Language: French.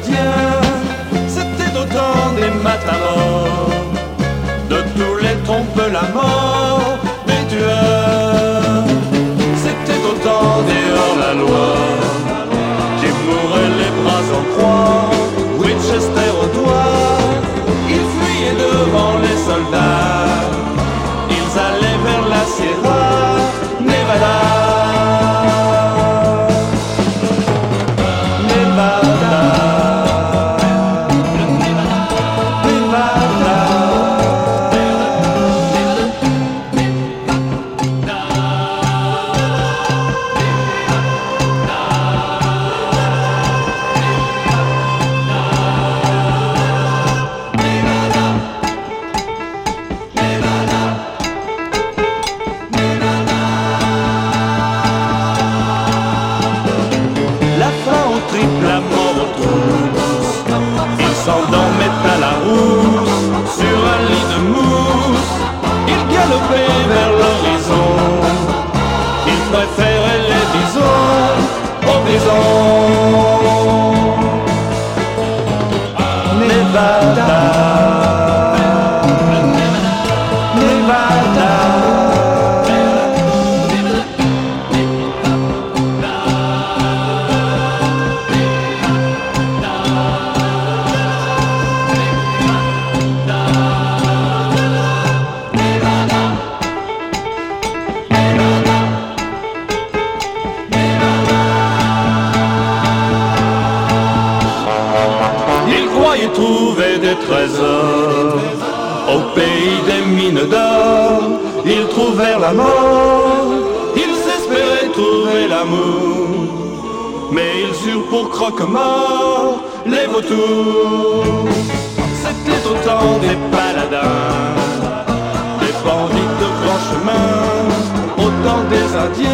Indiens, c'était au temps des Matamoros, de tous les trompes la mort des tueurs. C'était au temps des hors-la-loi, qui mouraient les bras en croix, Winchester au doigt. Ils fuyaient devant les soldats, ils allaient vers la Sierra Nevada. La mort aux trousses, ils s'endormaient à la rousse, sur un lit de mousse, ils galopaient vers l'horizon, ils préféraient les bisons aux bisons. Nevada, Nevada. Ils trouvaient des trésors au pays des mines d'or. Ils trouvèrent la mort, ils espéraient trouver l'amour, mais ils eurent pour croque-mort les vautours. C'était au temps des paladins, des bandits de grand chemin, au temps des Indiens.